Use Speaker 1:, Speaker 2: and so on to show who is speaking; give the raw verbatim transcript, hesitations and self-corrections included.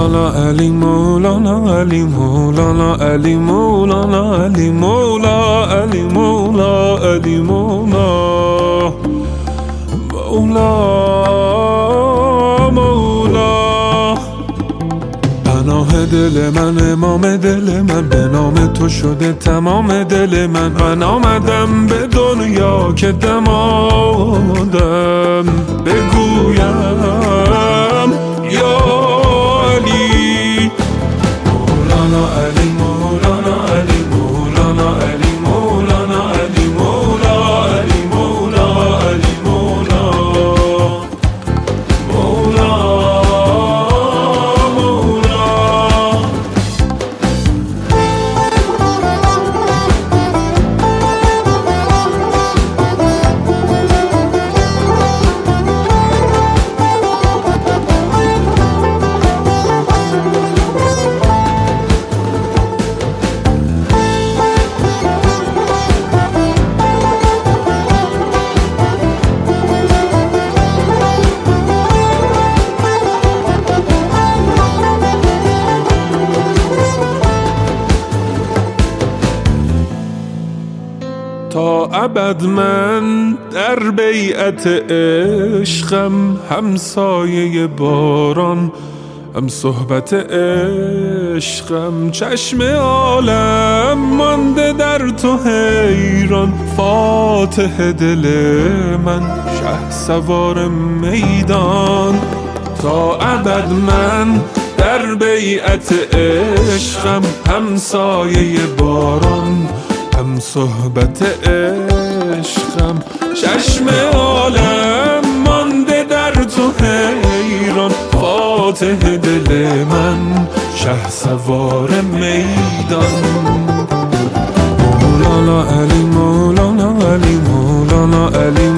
Speaker 1: مولانا علی مولانا علی مولانا علی مولانا علی مولا علی مولا علی مولا مولا مولا پناه دل من امام دل من به نام تو شده تمام دل من من آمدم به دنیا که دمادم بگویم یا علی مولانا علی مولانا علی مولانا علی مولانا علی مولا علی مولا علی مولا مولا مولا تا ابد من در بیعت عشقم همسایه باران هم صحبت عشقم چشم عالم مانده در تو حیران فاتح دل من شه سوار میدان تا ابد من در بیعت عشقم همسایه باران هم صحبت عشقم چشم عالم مانده در تو حیران فاتح دل من شه سوار میدان مولانا علی مولانا علی مولانا علی